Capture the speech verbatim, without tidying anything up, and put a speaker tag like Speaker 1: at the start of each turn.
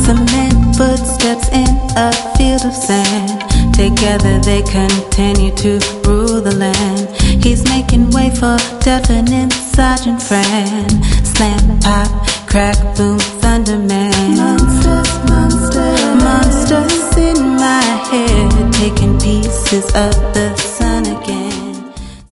Speaker 1: Cement footsteps in a field of sand. Together they continue to rule the land. He's making way for deafening Sergeant Fran. Slam, pop, crack, boom, Thunderman. Monsters, monsters, monsters in my head, taking pieces of the